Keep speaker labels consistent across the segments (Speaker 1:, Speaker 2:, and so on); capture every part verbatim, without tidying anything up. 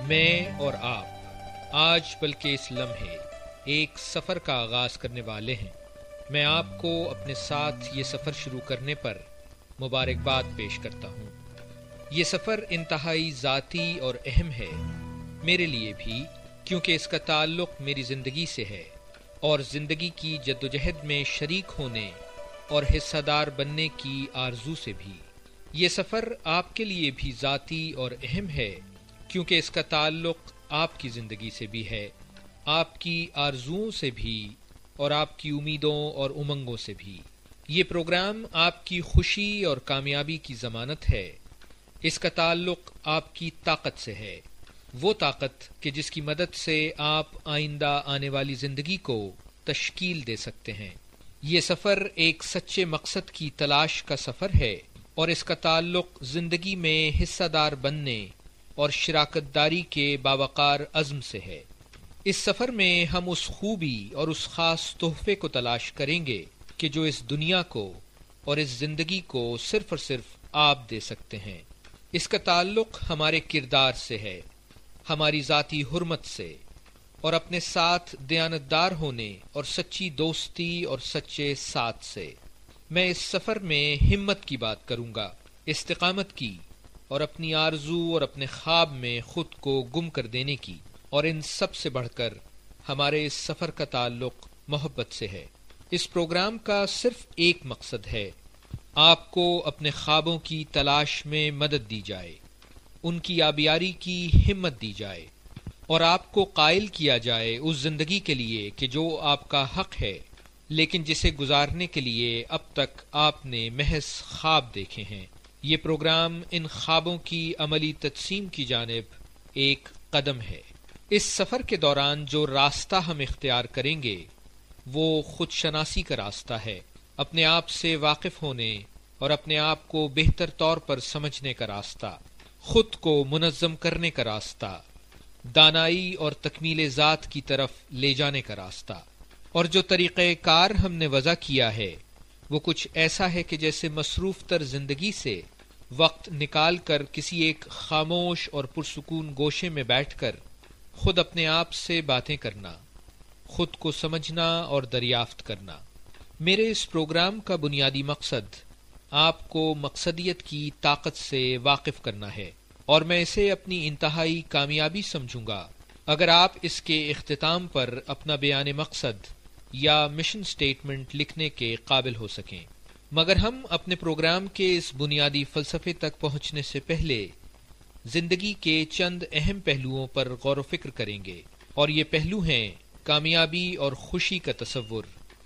Speaker 1: میں اور آپ آج بلکہ اس لمحے ایک سفر کا آغاز کرنے والے ہیں۔ میں آپ کو اپنے ساتھ یہ سفر شروع کرنے پر مبارکباد پیش کرتا ہوں۔ یہ سفر انتہائی ذاتی اور اہم ہے میرے لیے بھی، کیونکہ اس کا تعلق میری زندگی سے ہے اور زندگی کی جدوجہد میں شریک ہونے اور حصہ دار بننے کی آرزو سے بھی۔ یہ سفر آپ کے لیے بھی ذاتی اور اہم ہے، کیونکہ اس کا تعلق آپ کی زندگی سے بھی ہے، آپ کی آرزوؤں سے بھی اور آپ کی امیدوں اور امنگوں سے بھی۔ یہ پروگرام آپ کی خوشی اور کامیابی کی ضمانت ہے۔ اس کا تعلق آپ کی طاقت سے ہے، وہ طاقت کہ جس کی مدد سے آپ آئندہ آنے والی زندگی کو تشکیل دے سکتے ہیں۔ یہ سفر ایک سچے مقصد کی تلاش کا سفر ہے اور اس کا تعلق زندگی میں حصہ دار بننے اور شراکت داری کے باوقار عزم سے ہے۔ اس سفر میں ہم اس خوبی اور اس خاص تحفے کو تلاش کریں گے کہ جو اس دنیا کو اور اس زندگی کو صرف اور صرف آپ دے سکتے ہیں۔ اس کا تعلق ہمارے کردار سے ہے، ہماری ذاتی حرمت سے اور اپنے ساتھ دیانتدار ہونے اور سچی دوستی اور سچے ساتھ سے۔ میں اس سفر میں ہمت کی بات کروں گا، استقامت کی، اور اپنی آرزو اور اپنے خواب میں خود کو گم کر دینے کی، اور ان سب سے بڑھ کر ہمارے اس سفر کا تعلق محبت سے ہے۔ اس پروگرام کا صرف ایک مقصد ہے، آپ کو اپنے خوابوں کی تلاش میں مدد دی جائے، ان کی آبیاری کی ہمت دی جائے اور آپ کو قائل کیا جائے اس زندگی کے لیے کہ جو آپ کا حق ہے، لیکن جسے گزارنے کے لیے اب تک آپ نے محض خواب دیکھے ہیں۔ یہ پروگرام ان خوابوں کی عملی تجسیم کی جانب ایک قدم ہے۔ اس سفر کے دوران جو راستہ ہم اختیار کریں گے وہ خود شناسی کا راستہ ہے، اپنے آپ سے واقف ہونے اور اپنے آپ کو بہتر طور پر سمجھنے کا راستہ، خود کو منظم کرنے کا راستہ، دانائی اور تکمیل ذات کی طرف لے جانے کا راستہ۔ اور جو طریقہ کار ہم نے وضع کیا ہے وہ کچھ ایسا ہے کہ جیسے مصروف تر زندگی سے وقت نکال کر کسی ایک خاموش اور پرسکون گوشے میں بیٹھ کر خود اپنے آپ سے باتیں کرنا، خود کو سمجھنا اور دریافت کرنا۔ میرے اس پروگرام کا بنیادی مقصد آپ کو مقصدیت کی طاقت سے واقف کرنا ہے، اور میں اسے اپنی انتہائی کامیابی سمجھوں گا اگر آپ اس کے اختتام پر اپنا بیان مقصد یا مشن سٹیٹمنٹ لکھنے کے قابل ہو سکیں۔ مگر ہم اپنے پروگرام کے اس بنیادی فلسفے تک پہنچنے سے پہلے زندگی کے چند اہم پہلوؤں پر غور و فکر کریں گے، اور یہ پہلو ہیں کامیابی اور خوشی کا تصور،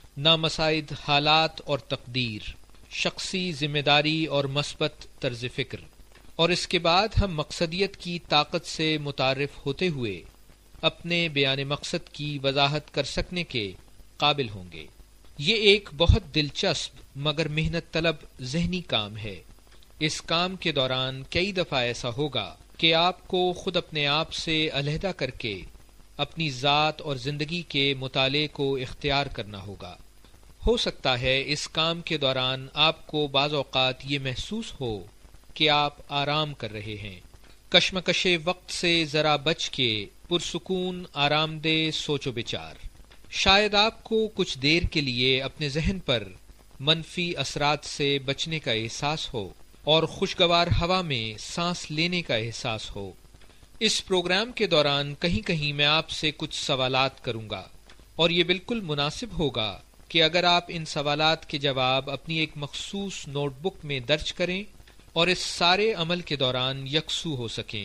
Speaker 1: نامساعد حالات اور تقدیر، شخصی ذمہ داری اور مثبت طرز فکر، اور اس کے بعد ہم مقصدیت کی طاقت سے متعارف ہوتے ہوئے اپنے بیان مقصد کی وضاحت کر سکنے کے قابل ہوں گے۔ یہ ایک بہت دلچسپ مگر محنت طلب ذہنی کام ہے۔ اس کام کے دوران کئی دفعہ ایسا ہوگا کہ آپ کو خود اپنے آپ سے علیحدہ کر کے اپنی ذات اور زندگی کے مطالعے کو اختیار کرنا ہوگا۔ ہو سکتا ہے اس کام کے دوران آپ کو بعض اوقات یہ محسوس ہو کہ آپ آرام کر رہے ہیں، کشمکش وقت سے ذرا بچ کے پرسکون آرام دہ سوچ و بچار۔ شاید آپ کو کچھ دیر کے لیے اپنے ذہن پر منفی اثرات سے بچنے کا احساس ہو اور خوشگوار ہوا میں سانس لینے کا احساس ہو۔ اس پروگرام کے دوران کہیں کہیں میں آپ سے کچھ سوالات کروں گا، اور یہ بالکل مناسب ہوگا کہ اگر آپ ان سوالات کے جواب اپنی ایک مخصوص نوٹ بک میں درج کریں اور اس سارے عمل کے دوران یکسو ہو سکیں،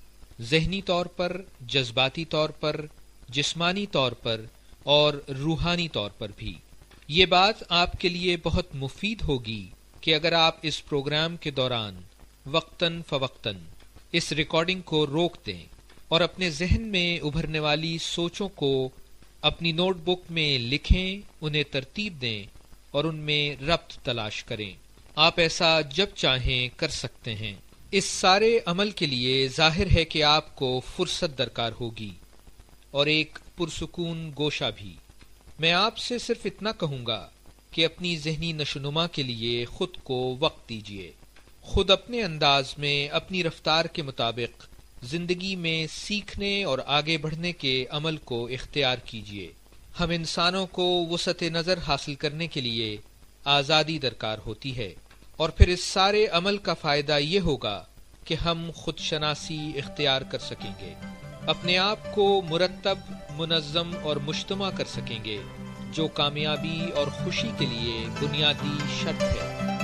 Speaker 1: ذہنی طور پر، جذباتی طور پر، جسمانی طور پر اور روحانی طور پر بھی۔ یہ بات آپ کے لیے بہت مفید ہوگی کہ اگر آپ اس پروگرام کے دوران وقتاً فوقتاً اس ریکارڈنگ کو روک دیں اور اپنے ذہن میں ابھرنے والی سوچوں کو اپنی نوٹ بک میں لکھیں، انہیں ترتیب دیں اور ان میں ربط تلاش کریں۔ آپ ایسا جب چاہیں کر سکتے ہیں۔ اس سارے عمل کے لیے ظاہر ہے کہ آپ کو فرصت درکار ہوگی اور ایک پرسکون گوشہ بھی۔ میں آپ سے صرف اتنا کہوں گا کہ اپنی ذہنی نشوونما کے لیے خود کو وقت دیجیے، خود اپنے انداز میں اپنی رفتار کے مطابق زندگی میں سیکھنے اور آگے بڑھنے کے عمل کو اختیار کیجیے۔ ہم انسانوں کو وسعت نظر حاصل کرنے کے لیے آزادی درکار ہوتی ہے، اور پھر اس سارے عمل کا فائدہ یہ ہوگا کہ ہم خود شناسی اختیار کر سکیں گے، اپنے آپ کو مرتب، منظم اور مجتمع کر سکیں گے، جو کامیابی اور خوشی کے لیے بنیادی شرط ہے۔